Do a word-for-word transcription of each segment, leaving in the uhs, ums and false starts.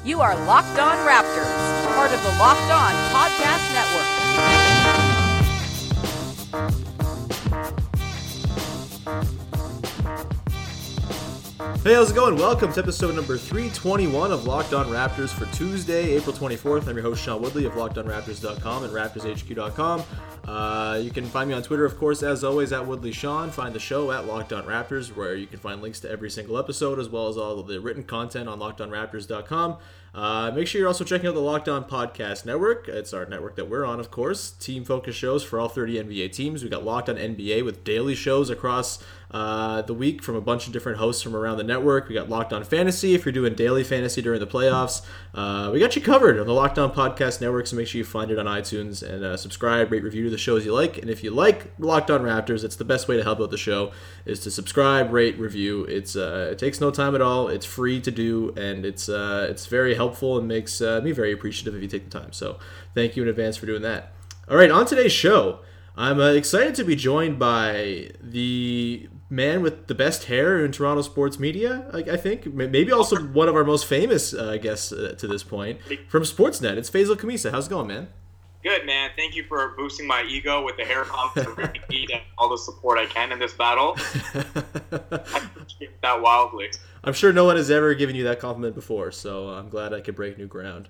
You are Locked On Raptors, part of the Locked On Podcast Network. Hey, how's it going? Welcome to episode number three twenty-one of Locked On Raptors for Tuesday, April twenty-fourth. I'm your host, Sean Woodley of Locked On Raptors dot com and Raptors H Q dot com. Uh, you can find me on Twitter, of course, as always, at Woodley Sean. Find the show at Locked On Raptors, where you can find links to every single episode, as well as all of the written content on Locked On Raptors dot com. Uh, make sure you're also checking out the Locked On Podcast Network. It's our network that we're on, of course. Team-focused shows for all thirty N B A teams. We've got Locked On N B A with daily shows across uh, the week from a bunch of different hosts from around the network. We got Locked On Fantasy if you're doing daily fantasy during the playoffs. Uh, we got you covered on the Locked On Podcast Network, so make sure you find it on iTunes and uh, subscribe, rate, review the shows you like. And if you like Locked On Raptors, it's the best way to help out the show is to subscribe, rate, review. It's uh, it takes no time at all. It's free to do, and it's uh, it's very helpful and makes uh, me very appreciative if you take the time. So thank you in advance for doing that. All right, on today's show, I'm uh, excited to be joined by the man with the best hair in Toronto sports media, I, I think. Maybe also one of our most famous uh, guests uh, to this point from Sportsnet. It's Faisal Khamisa. How's it going, man? Good, man. Thank you for boosting my ego with the hair compliment and all the support I can in this battle. I appreciate that wildly. I'm sure no one has ever given you that compliment before, so I'm glad I could break new ground.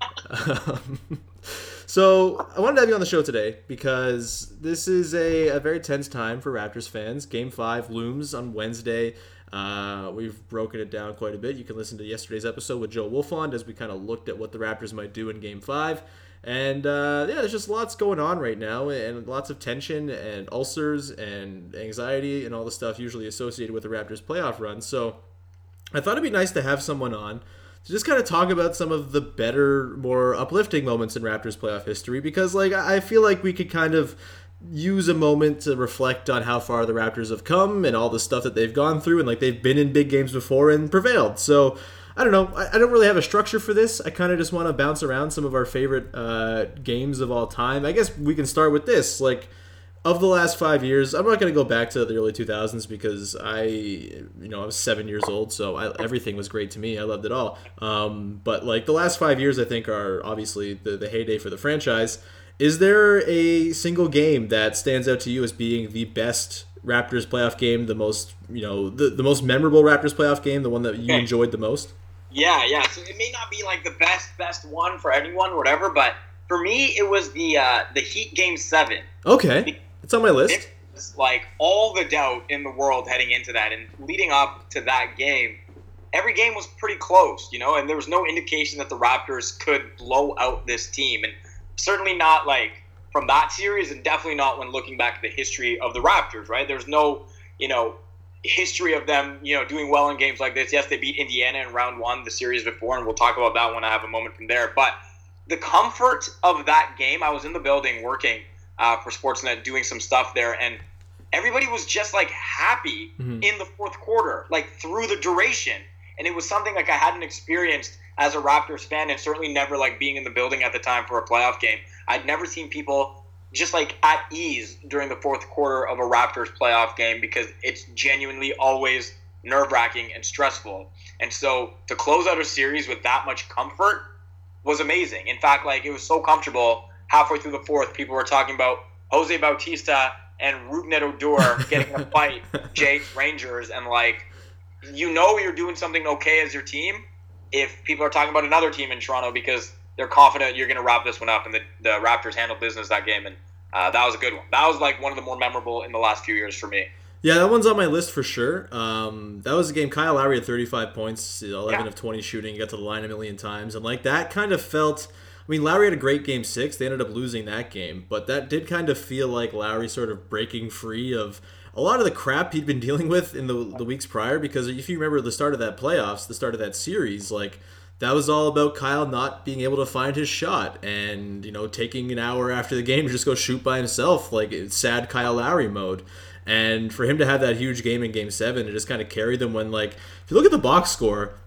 So I wanted to have you on the show today because this is a, a very tense time for Raptors fans. Game five looms on Wednesday. Uh, we've broken it down quite a bit. You can listen to yesterday's episode with Joe Wolfond as we kind of looked at what the Raptors might do in Game five. And uh, yeah, there's just lots going on right now and lots of tension and ulcers and anxiety and all the stuff usually associated with the Raptors playoff run. So I thought it'd be nice to have someone on to just kind of talk about some of the better, more uplifting moments in Raptors playoff history, because like I feel like we could kind of use a moment to reflect on how far the Raptors have come and all the stuff that they've gone through, and like they've been in big games before and prevailed. So I don't know. I don't really have a structure for this. I kind of just want to bounce around some of our favorite uh, games of all time. I guess we can start with this. Like, of the last five years, I'm not going to go back to the early two thousands because I, you know, I was seven years old, so I, everything was great to me. I loved it all. Um, but, like, the last five years, I think, are obviously the, the heyday for the franchise. Is there a single game that stands out to you as being the best Raptors playoff game, the most, you know, the, the most memorable Raptors playoff game, the one that you okay. enjoyed the most? Yeah, yeah. So it may not be like the best, best one for anyone, whatever. But for me, it was the uh, the Heat Game Seven. Okay, it's on my list. It was like all the doubt in the world heading into that, and leading up to that game, every game was pretty close, you know. And there was no indication that the Raptors could blow out this team, and certainly not like from that series, and definitely not when looking back at the history of the Raptors. Right? There's no, you know, history of them, you know, doing well in games like this. Yes, they beat Indiana in round one the series before, and we'll talk about that when I have a moment from there. But the comfort of that game, I was in the building working uh, for Sportsnet, doing some stuff there, and everybody was just like happy mm-hmm. in the fourth quarter, like through the duration. And it was something like I hadn't experienced as a Raptors fan, and certainly never like being in the building at the time for a playoff game. I'd never seen people just like at ease during the fourth quarter of a Raptors playoff game, because it's genuinely always nerve-wracking and stressful. And so to close out a series with that much comfort was amazing. In fact, like it was so comfortable halfway through the fourth, people were talking about Jose Bautista and Rougned Odor getting in a fight, Jake's Rangers, and like, you know you're doing something okay as your team if people are talking about another team in Toronto, because they're confident you're going to wrap this one up, and the, the Raptors handled business that game, and uh, that was a good one. That was like one of the more memorable in the last few years for me. Yeah, that one's on my list for sure. Um, that was a game. Kyle Lowry had thirty-five points, eleven yeah. of twenty shooting, got to the line a million times, and like that kind of felt. I mean, Lowry had a great game six. They ended up losing that game, but that did kind of feel like Lowry sort of breaking free of a lot of the crap he'd been dealing with in the the weeks prior. Because if you remember the start of that playoffs, the start of that series, like. That was all about Kyle not being able to find his shot and, you know, taking an hour after the game to just go shoot by himself, like it's sad Kyle Lowry mode. And for him to have that huge game in Game seven, it just kind of carried them when, like, if you look at the box score,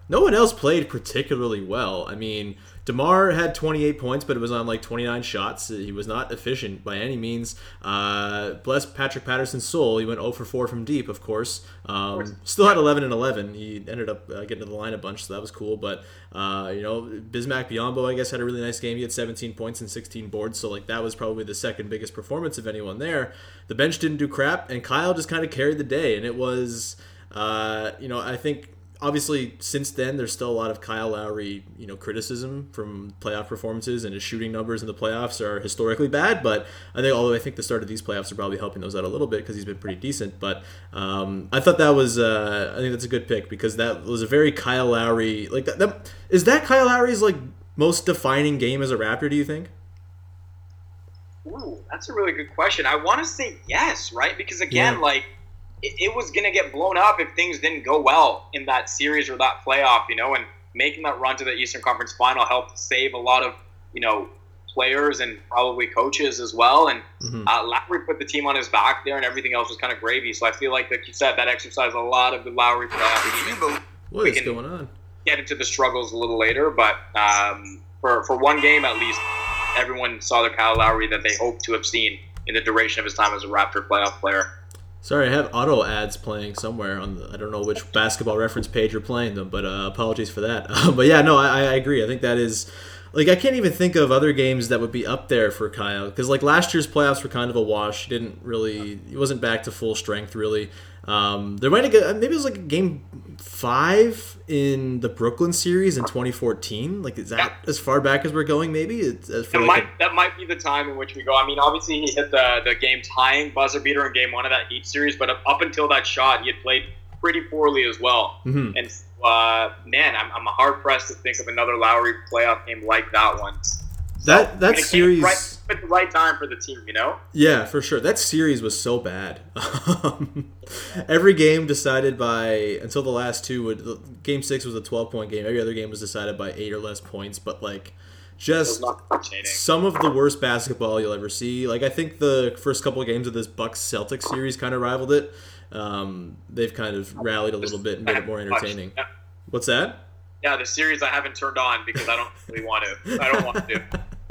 no one else played particularly well. I mean, DeMar had twenty-eight points, but it was on like twenty-nine shots. He was not efficient by any means. Uh, bless Patrick Patterson's soul. He went zero for four from deep, of course. Um, still had eleven and eleven. He ended up uh, getting to the line a bunch, so that was cool. But, uh, you know, Bismack Biyombo, I guess, had a really nice game. He had seventeen points and sixteen boards, so like that was probably the second biggest performance of anyone there. The bench didn't do crap, and Kyle just kind of carried the day. And it was, uh, you know, I think... Obviously, since then, there's still a lot of Kyle Lowry, you know, criticism from playoff performances, and his shooting numbers in the playoffs are historically bad. But I think, although I think the start of these playoffs are probably helping those out a little bit because he's been pretty decent. But um, I thought that was, uh, I think that's a good pick because that was a very Kyle Lowry, like that, that. Is that Kyle Lowry's like most defining game as a Raptor? Do you think? Ooh, that's a really good question. I want to say yes, right? Because again, Yeah. like. It was going to get blown up if things didn't go well in that series or that playoff, you know, and making that run to the Eastern Conference Final helped save a lot of, you know, players and probably coaches as well. And mm-hmm. uh, Lowry put the team on his back there and everything else was kind of gravy. So I feel like, like you said, that exercised a lot of the Lowry playoff. What is going on? Get into the struggles a little later, but um, for, for one game at least, everyone saw the Kyle Lowry that they hoped to have seen in the duration of his time as a Raptor playoff player. Sorry, I have auto ads playing somewhere on the, I don't know which basketball reference page you're playing them, but uh, apologies for that. Uh, but yeah, no, I, I agree. I think that is, like, I can't even think of other games that would be up there for Kyle because like last year's playoffs were kind of a wash. He didn't really, he wasn't back to full strength really. Um, there might have maybe it was like game five in the Brooklyn series in twenty fourteen. Like, is that yeah. as far back as we're going? Maybe it's, as that like might a, that might be the time in which we go. I mean, obviously he hit the the game tying buzzer beater in game one of that Heat series, but up until that shot, he had played pretty poorly as well. Mm-hmm. And uh, man, I'm I'm hard pressed to think of another Lowry playoff game like that one. That so, that I mean, series right, at the right time for the team, you know? Yeah, for sure. That series was so bad. Every game decided by until the last two would game six was a twelve point game. Every other game was decided by eight or less points, but like just some of the worst basketball you'll ever see. Like I think the first couple of games of this Bucks Celtics series kind of rivaled it. Um, they've kind of rallied a little bit and made it more entertaining. What's that? Yeah, the series I haven't turned on because I don't really want to. I don't want to.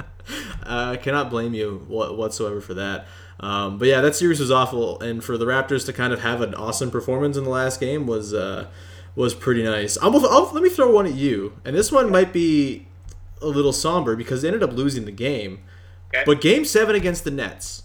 Uh, I cannot blame you whatsoever for that. Um, but yeah, that series was awful, and for the Raptors to kind of have an awesome performance in the last game was uh, was pretty nice. I'll, I'll, let me throw one at you, and this one might be a little somber because they ended up losing the game. Okay. But Game Seven against the Nets.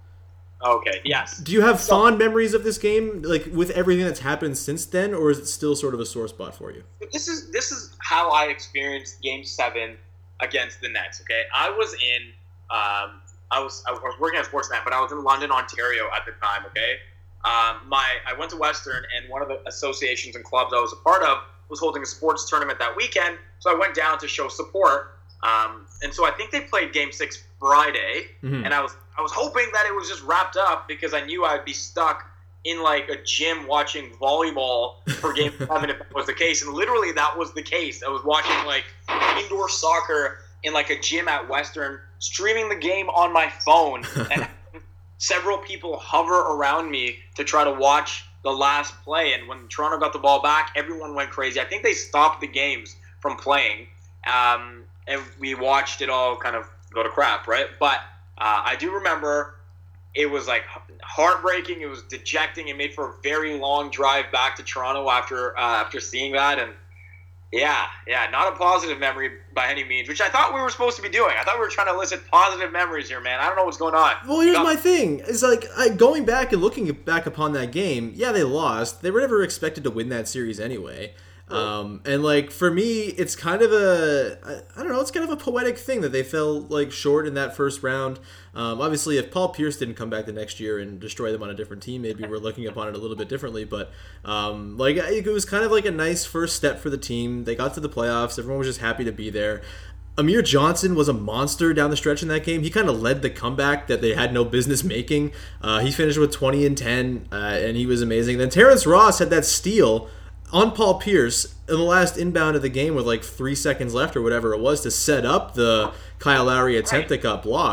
Okay. Yes. Do you have fond memories of this game, like with everything that's happened since then, or is it still sort of a sore spot for you? This is this is how I experienced Game Seven against the Nets. Okay, I was in, um, I was I was working at Sportsnet, but I was in London, Ontario at the time. Okay, um, my I went to Western, and one of the associations and clubs I was a part of was holding a sports tournament that weekend. So I went down to show support, um, and so I think they played Game Six Friday, mm-hmm. and I was I was hoping that it was just wrapped up because I knew I'd be stuck in like a gym watching volleyball for Game Seven if that was the case, and literally that was the case. I was watching like indoor soccer in like a gym at Western, streaming the game on my phone, and several people hover around me to try to watch the last play. And when Toronto got the ball back, everyone went crazy. I think they stopped the games from playing, um, and we watched it all kind of go to crap, right? But uh, I do remember it was like heartbreaking. It was dejecting. It made for a very long drive back to Toronto after uh, after seeing that, and yeah, yeah, not a positive memory by any means, which I thought we were supposed to be doing. I thought we were trying to elicit positive memories here, man. I don't know what's going on. Well, here's my thing. It's like, I, going back and looking back upon that game, yeah, they lost. They were never expected to win that series anyway. Um, and, like, for me, it's kind of a, I, I don't know, it's kind of a poetic thing that they fell, like, short in that first round. Um, obviously, if Paul Pierce didn't come back the next year and destroy them on a different team, maybe we're looking upon it a little bit differently. But, um, like, it was kind of like a nice first step for the team. They got to the playoffs. Everyone was just happy to be there. Amir Johnson was a monster down the stretch in that game. He kind of led the comeback that they had no business making. Uh, he finished with twenty and ten, uh, and he was amazing. Then Terrence Ross had that steal on Paul Pierce in the last inbound of the game with like three seconds left or whatever it was to set up the Kyle Lowry attempt that got blocked.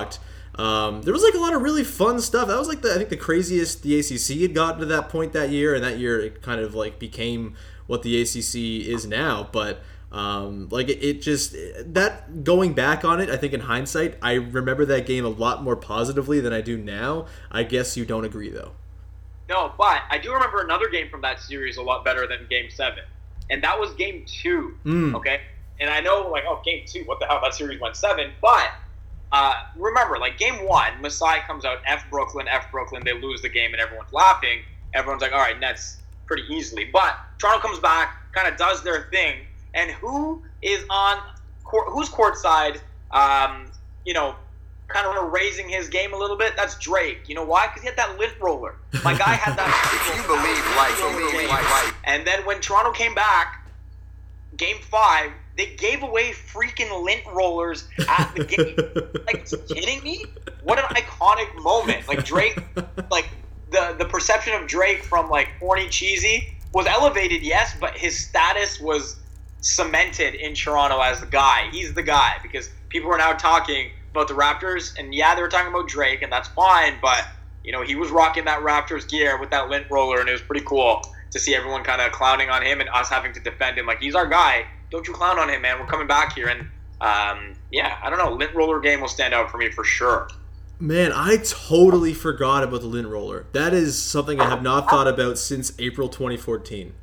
Um, there was like a lot of really fun stuff. That was like the I think the craziest the A C C had gotten to that point that year, and that year it kind of like became what the A C C is now. But um, like it, it just that going back on it, I think in hindsight, I remember that game a lot more positively than I do now. I guess you don't agree though. No, but I do remember another game from that series a lot better than Game Seven, and that was Game Two. Mm. Okay, and I know like oh Game Two, what the hell? That series went seven, but. Uh, remember, like, game one, Masai comes out, F Brooklyn, F Brooklyn, they lose the game, and everyone's laughing. Everyone's like, all right, Nets pretty easily. But Toronto comes back, kind of does their thing, and who is on court, who's courtside, um, you know, kind of raising his game a little bit? That's Drake. You know why? Because he had that lint roller. My guy had that. If you believe life, believe life. And then when Toronto came back, game five, they gave away freaking lint rollers at the game. Like, kidding me? What an iconic moment. Like, Drake, like, the, the perception of Drake from, like, horny cheesy was elevated, yes, but his status was cemented in Toronto as the guy. He's the guy because people were now talking about the Raptors, and yeah, they were talking about Drake, and that's fine, but, you know, he was rocking that Raptors gear with that lint roller, and it was pretty cool to see everyone kind of clowning on him and us having to defend him. Like, he's our guy. Don't you clown on him, man. We're coming back here. And, um, yeah, I don't know. Lint roller game will stand out for me for sure. Man, I totally forgot about the lint roller. That is something I have not thought about since April twenty fourteen.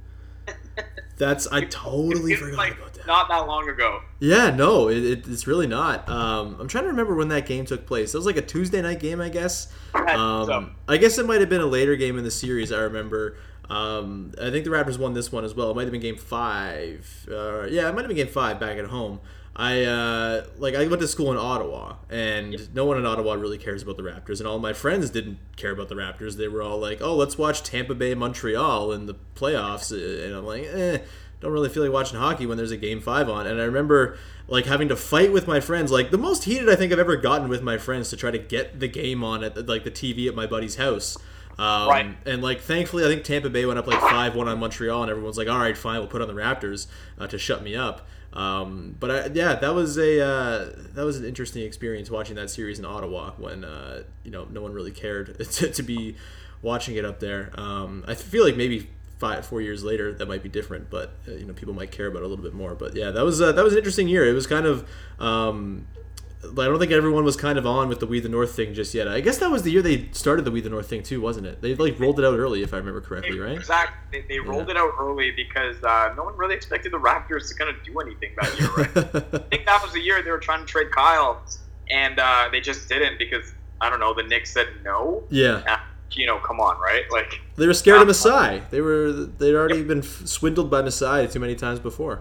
That's I totally it's forgot like about that. Not that long ago. Yeah, no, it, it, it's really not. Um, I'm trying to remember when that game took place. It was like a Tuesday night game, I guess. Um, so. I guess it might have been a later game in the series, I remember. Um, I think the Raptors won this one as well. It might have been game five. Uh, yeah, it might have been game five back at home. I uh, like I went to school in Ottawa, and yep. no one in Ottawa really cares about the Raptors, and all my friends didn't care about the Raptors. They were all like, "Oh, let's watch Tampa Bay Montreal in the playoffs," and I'm like, "Eh, don't really feel like watching hockey when there's a game five on." And I remember like having to fight with my friends, like the most heated I think I've ever gotten with my friends to try to get the game on at like the T V at my buddy's house. Um, right. And, like, thankfully, I think Tampa Bay went up, like, five one on Montreal, and everyone's like, all right, fine, we'll put on the Raptors uh, to shut me up. Um, but, I, yeah, that was a uh, that was an interesting experience watching that series in Ottawa when, uh, you know, no one really cared to, to be watching it up there. Um, I feel like maybe five, four years later that might be different, but, uh, you know, people might care about it a little bit more. But, yeah, that was, uh, that was an interesting year. It was kind of... Um, I don't think everyone was kind of on with the We the North thing just yet. I guess that was the year they started the We the North thing too, wasn't it? They like rolled it out early, if I remember correctly, right? Exactly. They, they rolled yeah. it out early because uh, no one really expected the Raptors to kind of do anything that year, right? I think that was the year they were trying to trade Kyle, and uh, they just didn't because, I don't know, the Knicks said no. Yeah. Uh, you know, come on, right? Like they were scared um, of Masai. They were they'd already been swindled by Masai too many times before.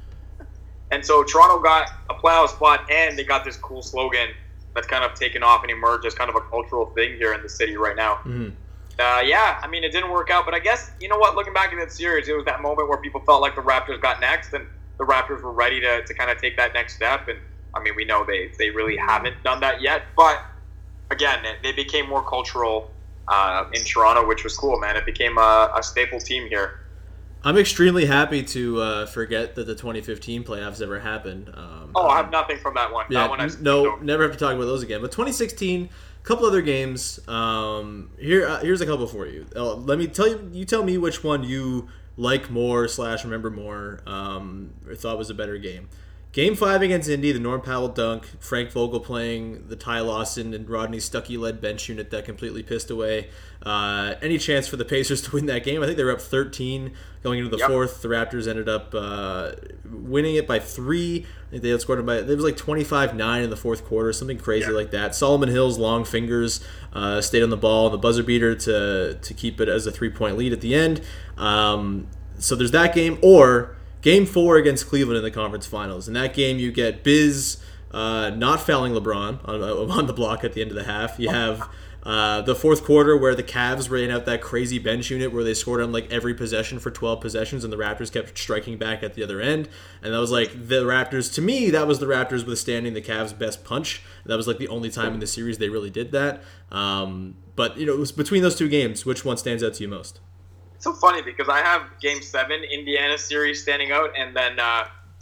And so Toronto got a playoff spot, and they got this cool slogan that's kind of taken off and emerged as kind of a cultural thing here in the city right now. Mm-hmm. Uh, yeah, I mean, it didn't work out, but I guess, you know what, looking back at that series, it was that moment where people felt like the Raptors got next, and the Raptors were ready to, to kind of take that next step. And, I mean, we know they, they really haven't done that yet, but, again, they became more cultural uh, in Toronto, which was cool, man. It became a, a staple team here. I'm extremely happy to uh, forget that the twenty fifteen playoffs ever happened. Um, oh, I have nothing from that one. Yeah, that one I no, never have to talk about those again. But twenty sixteen, a couple other games. Um, here, uh, here's a couple for you. Uh, let me tell you. You tell me which one you like more slash remember more, um, or thought was a better game. Game five against Indy, the Norm Powell dunk, Frank Vogel playing the Ty Lawson and Rodney Stuckey-led bench unit that completely pissed away uh, any chance for the Pacers to win that game. I think they were up thirteen going into the yep. fourth. The Raptors ended up uh, winning it by three. I think they outscored them by, it was like twenty-five nine in the fourth quarter, something crazy yeah. like that. Solomon Hill's long fingers uh, stayed on the ball, the buzzer beater to, to keep it as a three-point lead at the end. Um, so there's that game. Or... Game four against Cleveland in the conference finals. In that game, you get Biz uh, not fouling LeBron on, on the block at the end of the half. You have uh, the fourth quarter where the Cavs ran out that crazy bench unit where they scored on like every possession for twelve possessions, and the Raptors kept striking back at the other end. And that was like the Raptors. To me, that was the Raptors withstanding the Cavs' best punch. That was like the only time in the series they really did that. Um, but you know, it was between those two games, which one stands out to you most? It's so funny because I have Game Seven Indiana series standing out, and then uh,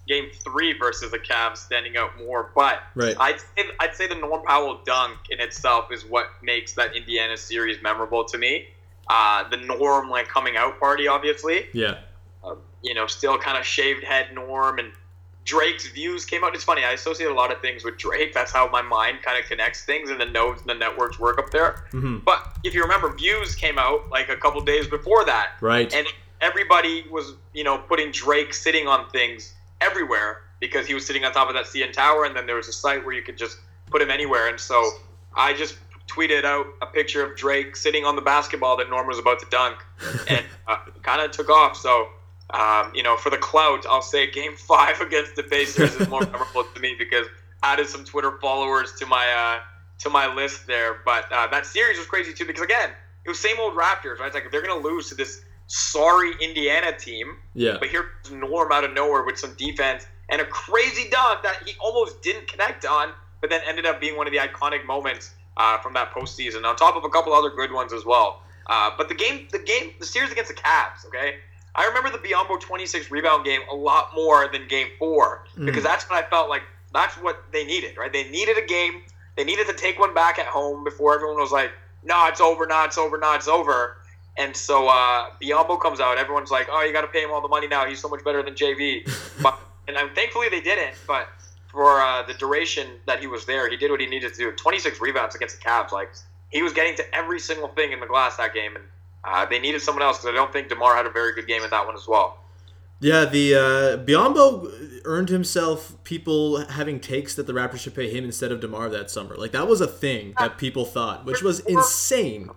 Game Three versus the Cavs standing out more, but right. I'd say, I'd say the Norm Powell dunk in itself is what makes that Indiana series memorable to me. Uh, the Norm like coming out party, obviously. Yeah. Uh, you know, still kind of shaved head Norm, and Drake's views came out. It's funny, I associate a lot of things with Drake. That's how my mind kind of connects things, and the nodes and the networks work up there. Mm-hmm. But if you remember, Views came out like a couple days before that. Right. And everybody was, you know, putting Drake sitting on things everywhere because he was sitting on top of that C N Tower, and then there was a site where you could just put him anywhere. And so I just tweeted out a picture of Drake sitting on the basketball that Norm was about to dunk, and uh, kind of took off. So, um, you know, for the clout, I'll say Game Five against the Pacers is more memorable to me because I added some Twitter followers to my uh, to my list there. But uh, that series was crazy too because again, it was same old Raptors, right? It's like they're gonna lose to this sorry Indiana team. Yeah. But here's Norm out of nowhere with some defense and a crazy dunk that he almost didn't connect on, but then ended up being one of the iconic moments uh, from that postseason, on top of a couple other good ones as well. Uh, but the game, the game, the series against the Cavs, okay? I remember the Biyombo twenty-six rebound game a lot more than Game Four because mm. that's when I felt like that's what they needed, right? They needed a game. They needed to take one back at home before everyone was like, "No, it's over. No, it's over. No, it's over." And so uh, Biyombo comes out. Everyone's like, "Oh, you got to pay him all the money now. He's so much better than J V." But, and I'm, thankfully they didn't. But for uh, the duration that he was there, he did what he needed to do. twenty-six rebounds against the Cavs. Like he was getting to every single thing in the glass that game, and uh, they needed someone else because I don't think DeMar had a very good game in that one as well. Yeah, the uh, Biyombo earned himself people having takes that the Raptors should pay him instead of DeMar that summer. Like that was a thing that people thought, which was insane.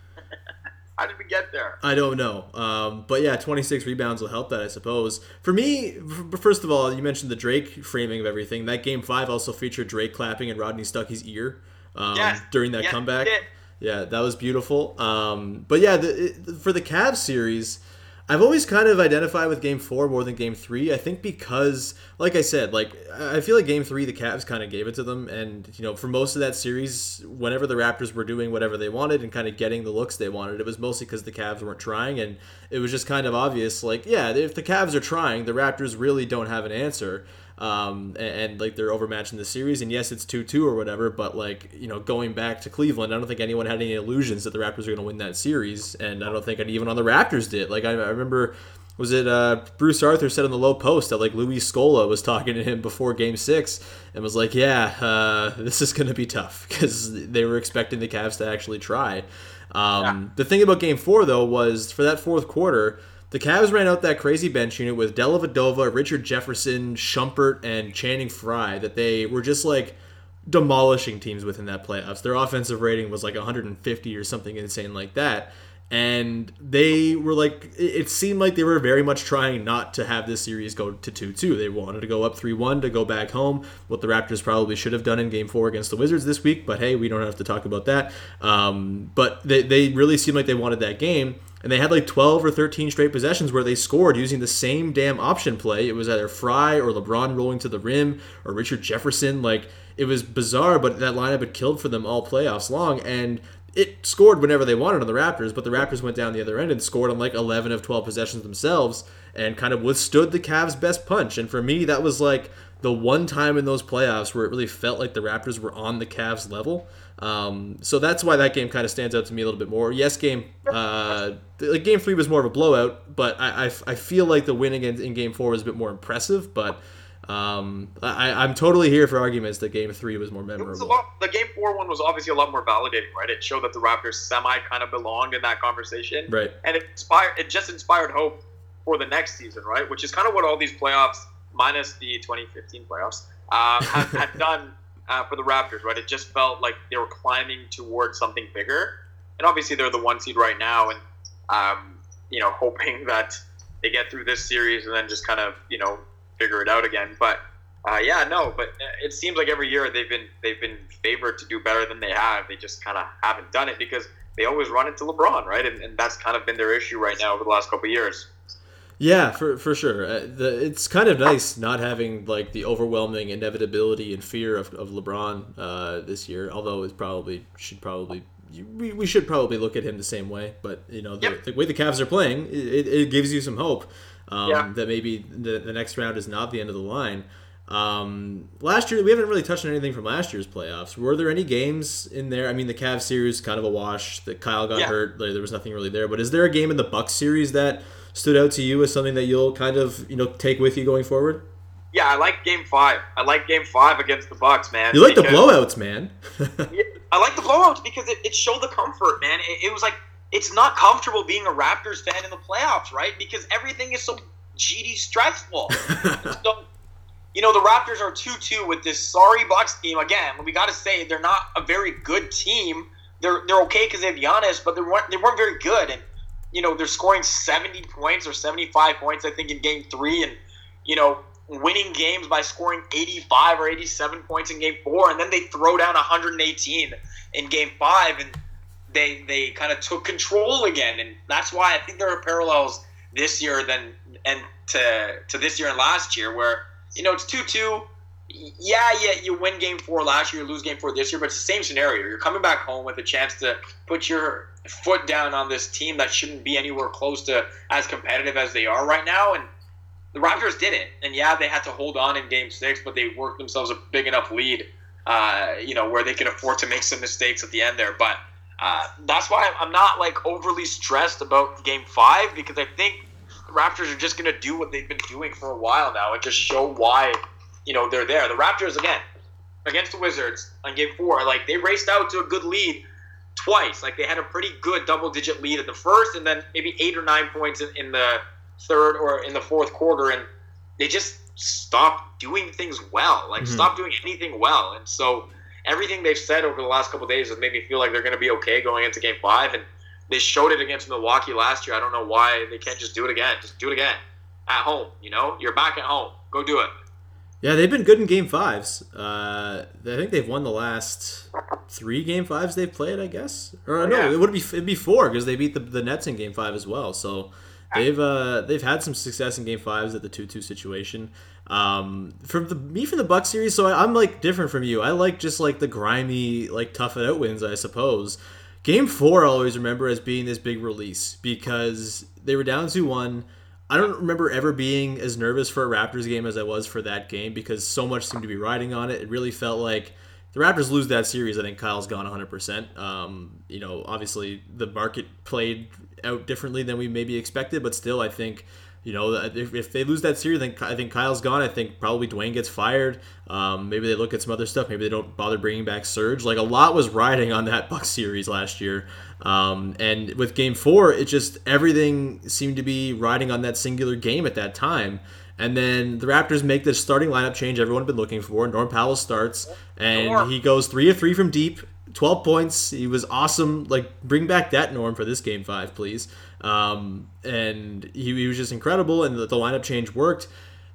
How did we get there? I don't know. Um, but yeah, twenty-six rebounds will help that, I suppose. For me, f- first of all, you mentioned the Drake framing of everything. That Game five also featured Drake clapping and Rodney Stuckey's ear um, yes. during that yes, comeback. Yeah, that was beautiful. Um, but yeah, the, it, for the Cavs series, I've always kind of identified with Game four more than Game three. I think because, like I said, like I feel like Game three, the Cavs kind of gave it to them. And, you know, for most of that series, whenever the Raptors were doing whatever they wanted and kind of getting the looks they wanted, it was mostly because the Cavs weren't trying. And it was just kind of obvious, like, yeah, if the Cavs are trying, the Raptors really don't have an answer. Um, and, and, like, they're overmatched in the series. And, yes, it's two two or whatever. But, like, you know, going back to Cleveland, I don't think anyone had any illusions that the Raptors were going to win that series. And I don't think even on the Raptors did. Like, I, I remember... Was it uh, Bruce Arthur said on the low post that like Luis Scola was talking to him before Game Six and was like, "Yeah, uh, this is going to be tough," because they were expecting the Cavs to actually try. Um, yeah. The thing about Game Four though was for that fourth quarter, the Cavs ran out that crazy bench unit with Dellavedova, Richard Jefferson, Shumpert, and Channing Frye that they were just like demolishing teams within that playoffs. Their offensive rating was like one hundred fifty or something insane like that. And they were like, it seemed like they were very much trying not to have this series go to two two. They wanted to go up three one to go back home, what the Raptors probably should have done in Game four against the Wizards this week. But hey, we don't have to talk about that. Um, but they, they really seemed like they wanted that game. And they had like twelve or thirteen straight possessions where they scored using the same damn option play. It was either Frye or LeBron rolling to the rim or Richard Jefferson. Like, it was bizarre, but that lineup had killed for them all playoffs long. And it scored whenever they wanted on the Raptors, but the Raptors went down the other end and scored on like eleven of twelve possessions themselves and kind of withstood the Cavs' best punch. And for me, that was like the one time in those playoffs where it really felt like the Raptors were on the Cavs' level. Um, so that's why that game kind of stands out to me a little bit more. Yes, game uh, like game three was more of a blowout, but I, I, I feel like the win against in game four was a bit more impressive, but Um, I, I'm totally here for arguments that Game Three was more memorable. It was a lot, the Game Four one was obviously a lot more validating, right? It showed that the Raptors semi kind of belonged in that conversation, right? And it inspired, it just inspired hope for the next season, right? Which is kind of what all these playoffs, minus the twenty fifteen playoffs, uh, have, have done uh, for the Raptors, right? It just felt like they were climbing towards something bigger, and obviously they're the one seed right now, and um, you know, hoping that they get through this series and then just kind of, you know, figure it out again. But uh, yeah, no, but it seems like every year they've been they've been favored to do better than they have. They just kind of haven't done it because they always run into LeBron, right? And, and that's kind of been their issue right now over the last couple of years. Yeah, for for sure. Uh, the, it's kind of nice not having like the overwhelming inevitability and fear of, of LeBron uh, this year. Although it probably should probably we, we should probably look at him the same way. But you know the, yep. the way the Cavs are playing, it, it gives you some hope. um, Yeah. that maybe the, the next round is not the end of the line. Um, last year, we haven't really touched on anything from last year's playoffs. Were there any games in there? I mean, the Cavs series kind of a wash. That Kyle got Yeah. hurt. Like, there was nothing really there. But is there a game in the Bucks series that stood out to you as something that you'll kind of, you know, take with you going forward? Yeah, I like Game Five. I like Game Five against the Bucks, man. You like the because- blowouts, man. Yeah, I like the blowouts because it, it showed the comfort, man. It, it was like it's not comfortable being a Raptors fan in the playoffs, right? Because everything is so G D stressful. So, you know, the Raptors are two two with this sorry Bucks team. Again, we got to say they're not a very good team. They're they're okay because they have Giannis, but they weren't they weren't very good. And you know, they're scoring seventy points or seventy-five points, I think, in Game Three, and you know, winning games by scoring eighty-five or eighty-seven points in Game Four, and then they throw down one hundred eighteen in Game Five, and they they kind of took control again. And that's why I think there are parallels this year than and to to this year and last year, where you know it's two two. Yeah, yeah, you win Game Four last year, you lose Game Four this year, but it's the same scenario. You're coming back home with a chance to put your foot down on this team that shouldn't be anywhere close to as competitive as they are right now, and the Raptors did it. And yeah, they had to hold on in Game Six, but they worked themselves a big enough lead, uh, you know, where they could afford to make some mistakes at the end there. But uh, that's why I'm not like overly stressed about Game Five, because I think the Raptors are just going to do what they've been doing for a while now and just show why, you know, they're there. The Raptors, again, against the Wizards on Game Four, like they raced out to a good lead twice. Like they had a pretty good double-digit lead at the first, and then maybe eight or nine points in, in the third or in the fourth quarter, and they just stopped doing things well. Like Mm-hmm. stopped doing anything well. And so everything they've said over the last couple of days has made me feel like they're going to be okay going into Game Five, and they showed it against Milwaukee last year. I don't know why they can't just do it again. Just do it again at home. You know, you're back at home. Go do it. Yeah, they've been good in Game Fives. Uh, I think they've won the last three Game Fives they've played, I guess. Or no, Yeah. it would be it'd be four because they beat the, the Nets in Game Five as well. So they've uh, they've had some success in Game Fives at the two two situation. Um, from the me from the Bucks series, so I, I'm like different from you. I like just like the grimy, like tough it out wins, I suppose. Game Four, I'll always remember as being this big release because they were down two one. I don't remember ever being as nervous for a Raptors game as I was for that game because so much seemed to be riding on it. It really felt like the Raptors lose that series. I think Kyle's gone one hundred percent. Um, you know, obviously the market played out differently than we maybe expected, but still, I think, you know, if, if they lose that series, then I think Kyle's gone. I think probably Dwayne gets fired. Um, maybe they look at some other stuff. Maybe they don't bother bringing back Serge. Like a lot was riding on that Bucks series last year. Um, and with Game Four, it just everything seemed to be riding on that singular game at that time. And then the Raptors make this starting lineup change everyone had been looking for. Norm Powell starts, and Norm. he goes three of three from deep, twelve points. He was awesome. Like, bring back that Norm for this Game Five, please. Um, and he, he was just incredible, and the, the lineup change worked.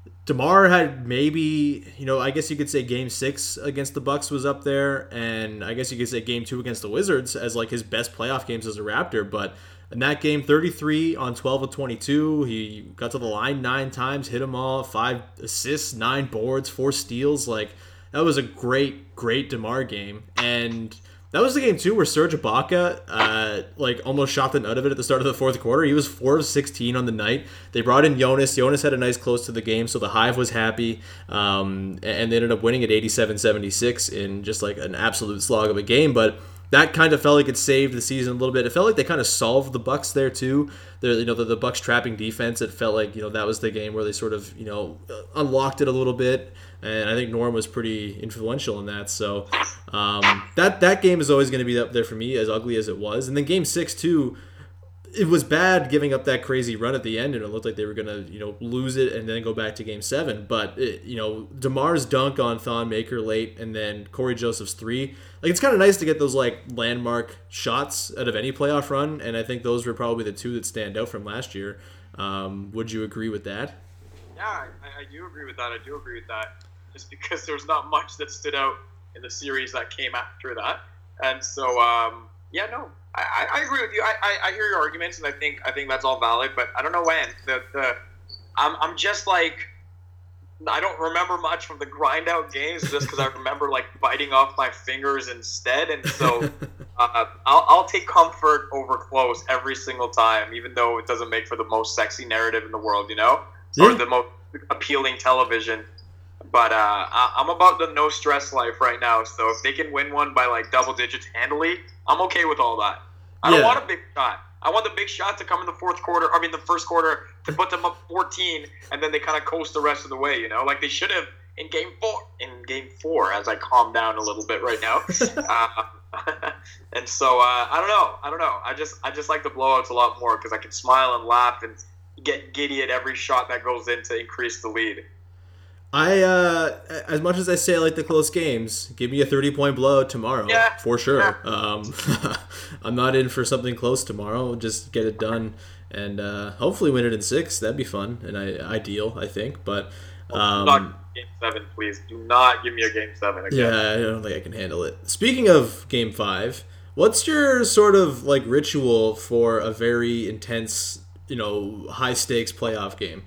DeMar had maybe, you know, I guess you could say Game Six against the Bucks was up there, and I guess you could say Game Two against the Wizards as like his best playoff games as a Raptor. But in that game, thirty-three on twelve of twenty-two, he got to the line nine times, hit them all, five assists, nine boards, four steals. Like that was a great, great DeMar game, and that was the game too where Serge Ibaka uh, like almost shot the nut of it at the start of the fourth quarter. He was four of sixteen on the night. They brought in Jonas. Jonas had a nice close to the game, so the Hive was happy, um, and they ended up winning at eighty-seven seventy-six in just like an absolute slog of a game. But that kind of felt like it saved the season a little bit. It felt like they kind of solved the Bucks there too. The you know the, the Bucks trapping defense. It felt like you know that was the game where they sort of you know unlocked it a little bit. And I think Norm was pretty influential in that. So um, that that game is always going to be up there for me, as ugly as it was. And then Game Six too, it was bad giving up that crazy run at the end, and it looked like they were going to you know lose it and then go back to Game Seven. But it, you know DeMar's dunk on Thon Maker late, and then Corey Joseph's three. Like it's kind of nice to get those like landmark shots out of any playoff run, and I think those were probably the two that stand out from last year. Um, would you agree with that? Yeah, I, I do agree with that. I do agree with that. Just because there's not much that stood out in the series that came after that, and so um, yeah, no, I, I agree with you. I, I, I hear your arguments, and I think I think that's all valid. But I don't know when the the I'm I'm just like I don't remember much from the grind out games just because I remember like biting off my fingers instead, and so uh, I'll, I'll take comfort over close every single time, even though it doesn't make for the most sexy narrative in the world, you know, Yeah. or the most appealing television. But uh, I, I'm about the no stress life right now, so if they can win one by like double digits handily, I'm okay with all that. I don't Yeah. want a big shot. I want the big shot to come in the fourth quarter. I mean, the first quarter to put them up fourteen, and then they kind of coast the rest of the way. You know, like they should have in game four. In game four, as I calm down a little bit right now. uh, and so uh, I don't know. I don't know. I just I just like the blowouts a lot more because I can smile and laugh and get giddy at every shot that goes in to increase the lead. I, uh, as much as I say I like the close games, give me a thirty-point blowout tomorrow, Yeah. for sure. Yeah. Um, I'm not in for something close tomorrow. Just get it done and uh, hopefully win it in six. That'd be fun and I, ideal, I think. But um, Not game seven, please. Do not give me a game seven again. yeah, I don't think I can handle it. Speaking of game five, what's your sort of like ritual for a very intense, you know, high stakes playoff game?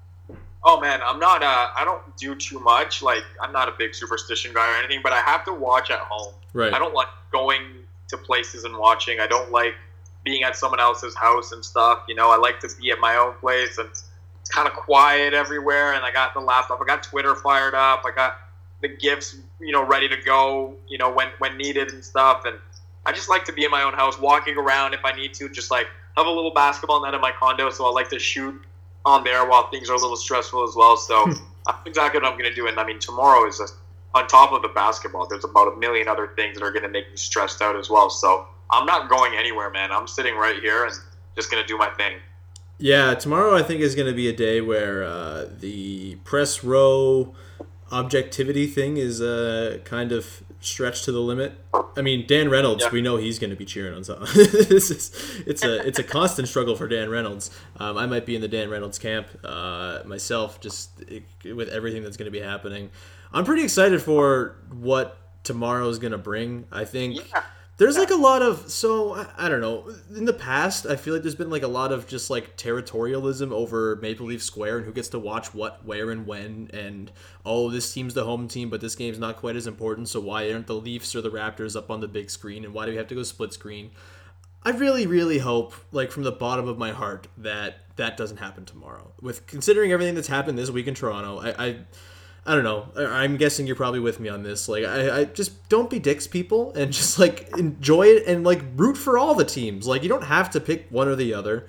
Oh man, I'm not. Uh, I don't do too much. Like, I'm not a big superstition guy or anything, but I have to watch at home. Right. I don't like going to places and watching. I don't like being at someone else's house and stuff. You know, I like to be at my own place, and it's kind of quiet everywhere. And I got the laptop. I got Twitter fired up. I got the GIFs, you know, ready to go. You know, when when needed and stuff. And I just like to be in my own house, walking around if I need to. Just like have a little basketball net in my condo, so I like to shoot on there while things are a little stressful as well. So that's exactly what I'm going to do. And I mean, tomorrow is just on top of the basketball. There's about a million other things that are going to make me stressed out as well. So I'm not going anywhere, man. I'm sitting right here and just going to do my thing. Yeah, tomorrow I think is going to be a day where uh, the press row objectivity thing is uh, kind of stretched to the limit. I mean, Dan Reynolds, Yeah. we know he's going to be cheering on something. this is, it's a it's a constant struggle for Dan Reynolds. Um, I might be in the Dan Reynolds camp uh, myself, just it, with everything that's going to be happening. I'm pretty excited for what tomorrow is going to bring. I think. Yeah. There's like a lot of, so I, I don't know, in the past I feel like there's been like a lot of just like territorialism over Maple Leaf Square and who gets to watch what, where, and when, and oh, this team's the home team but this game's not quite as important, so why aren't the Leafs or the Raptors up on the big screen, and why do we have to go split screen? I really, really hope, like from the bottom of my heart, that that doesn't happen tomorrow. With considering everything that's happened this week in Toronto, I... I I don't know. I- I'm guessing you're probably with me on this. Like, I, I just don't be dicks, people, and just like enjoy it and like root for all the teams. Like, you don't have to pick one or the other.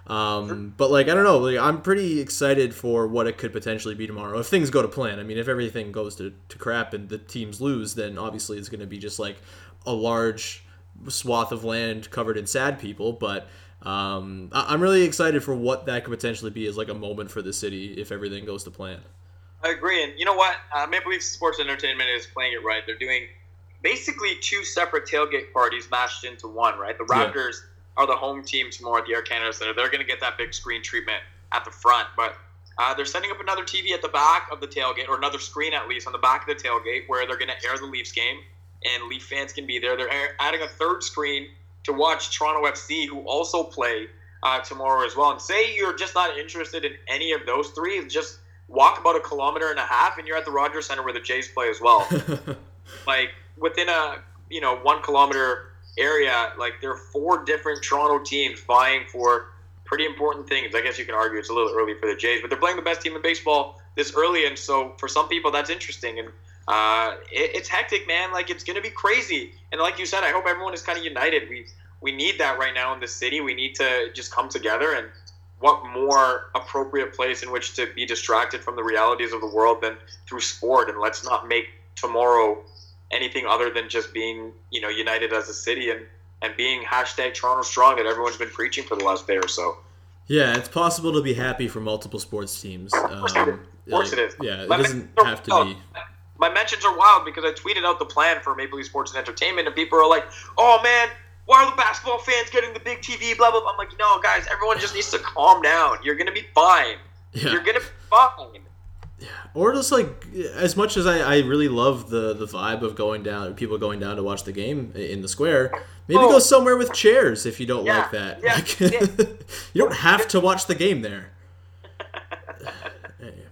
Um, but like, I don't know. Like, I'm pretty excited for what it could potentially be tomorrow if things go to plan. I mean, if everything goes to, to crap and the teams lose, then obviously it's going to be just like a large swath of land covered in sad people. But um, I- I'm really excited for what that could potentially be as like a moment for the city if everything goes to plan. I agree. And you know what? Uh, Maple Leaf Sports Entertainment is playing it right. They're doing basically two separate tailgate parties mashed into one, right? The Yeah. Raptors are the home team tomorrow at the Air Canada Center. They're going to get that big screen treatment at the front. But uh, they're setting up another T V at the back of the tailgate, or another screen at least on the back of the tailgate, where they're going to air the Leafs game, and Leaf fans can be there. They're air- adding a third screen to watch Toronto F C, who also play uh, tomorrow as well. And say you're just not interested in any of those three, just walk about a kilometer and a half and you're at the Rogers Center where the Jays play as well. Like within a, you know, one kilometer area, like there are four different Toronto teams vying for pretty important things. I guess you can argue it's a little early for the Jays, but they're playing the best team in baseball this early. And so for some people that's interesting. And uh, it, it's hectic, man. Like it's going to be crazy. And like you said, I hope everyone is kind of united. We, we need that right now in the city. We need to just come together, and what more appropriate place in which to be distracted from the realities of the world than through sport? And let's not make tomorrow anything other than just being, you know, united as a city and, and being hashtag Toronto Strong that everyone's been preaching for the last day or so. Yeah, it's possible to be happy for multiple sports teams. Um, Of course it is. Of course it is. Yeah, it My doesn't mentions are have to wild. be. My mentions are wild because I tweeted out the plan for Maple Leaf Sports and Entertainment, and people are like, oh, man, why are the basketball fans getting the big T V, blah, blah, blah. I'm like, no, guys, everyone just needs to calm down. You're going to be fine. Yeah. You're going to be fine. Or just like, as much as I, I really love the, the vibe of going down, people going down to watch the game in the square, maybe Oh. go somewhere with chairs if you don't Yeah, like that. yeah, Like, yeah. you don't have to watch the game there.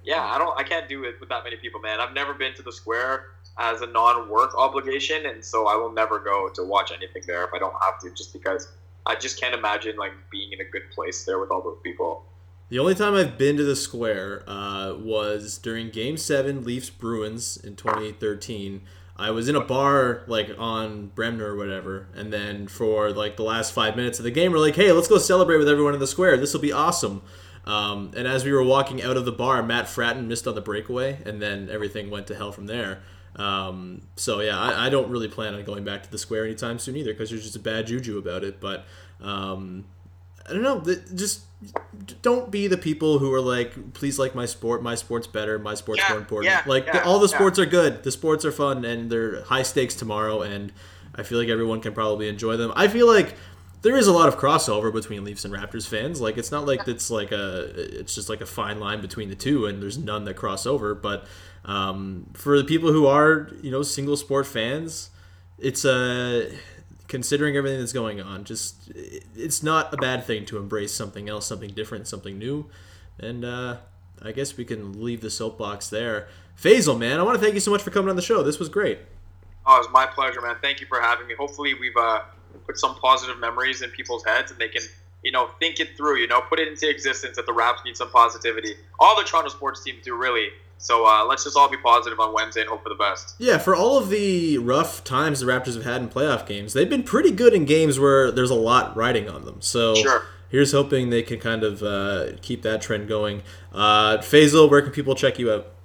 yeah, I don't, I can't do it with that many people, man. I've never been to the Square as a non-work obligation, and so I will never go to watch anything there if I don't have to, just because I just can't imagine like being in a good place there with all those people. The only time I've been to the Square uh, was during Game Seven, Leafs Bruins in twenty thirteen. I was in a bar like on Bremner or whatever, and then for like the last five minutes of the game, we're like, "Hey, let's go celebrate with everyone in the Square. This will be awesome." Um, and as we were walking out of the bar, Matt Fratton missed on the breakaway, and then everything went to hell from there. Um, so yeah, I, I don't really plan on going back to the Square anytime soon either, because there's just a bad juju about it. But um, I don't know, just don't be the people who are like, please like my sport, my sport's better, my sport's Yeah, more important. yeah, like yeah, all the yeah. sports are good, the sports are fun, and they're high stakes tomorrow, and I feel like everyone can probably enjoy them. I feel like there is a lot of crossover between Leafs and Raptors fans. Like, it's not like it's like a, it's just like a fine line between the two, and there's none that cross over. But um, for the people who are, you know, single sport fans, it's a, considering everything that's going on, just it's not a bad thing to embrace something else, something different, something new. And uh, I guess we can leave the soapbox there. Faisal, man, I want to thank you so much for coming on the show. This was great. Oh, it was my pleasure, man. Thank you for having me. Hopefully we've uh, put some positive memories in people's heads, and they can, you know, think it through, you know, put it into existence that the Raps need some positivity. All the Toronto sports teams do, really. So uh, let's just all be positive on Wednesday and hope for the best. Yeah, for all of the rough times the Raptors have had in playoff games, they've been pretty good in games where there's a lot riding on them. So Sure. here's hoping they can kind of uh, keep that trend going. Uh, Faisal, where can people check you out?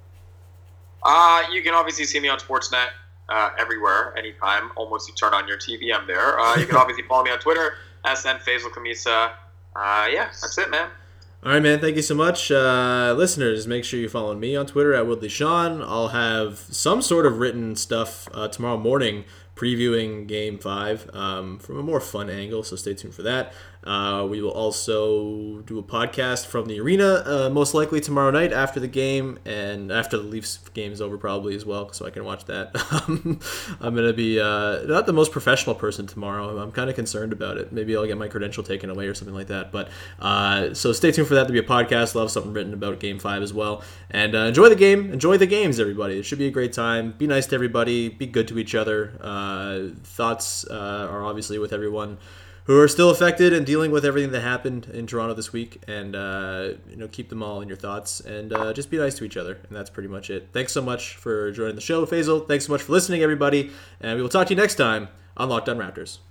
Uh, you can obviously see me on Sportsnet uh, everywhere, anytime. Almost you turn on your T V, I'm there. Uh, you can obviously follow me on Twitter, S N Faisal Kamisa. Uh, yeah, that's it, man. All right, man. Thank you so much. Uh, listeners, make sure you follow me on Twitter at Woodley Sean. I'll have some sort of written stuff uh, tomorrow morning previewing Game five um, from a more fun angle, so stay tuned for that. Uh, we will also do a podcast from the arena, uh, most likely tomorrow night after the game, and after the Leafs game is over probably as well, so I can watch that. I'm going to be uh, not the most professional person tomorrow. I'm kind of concerned about it. Maybe I'll get my credential taken away or something like that. But uh, so stay tuned for that to be a podcast. I'll have something written about Game five as well. And uh, enjoy the game. Enjoy the games, everybody. It should be a great time. Be nice to everybody. Be good to each other. Uh, thoughts uh, are obviously with everyone who are still affected and dealing with everything that happened in Toronto this week, and uh, you know, keep them all in your thoughts, and uh, just be nice to each other, and that's pretty much it. Thanks so much for joining the show, Faisal. Thanks so much for listening, everybody, and we will talk to you next time on Locked On Raptors.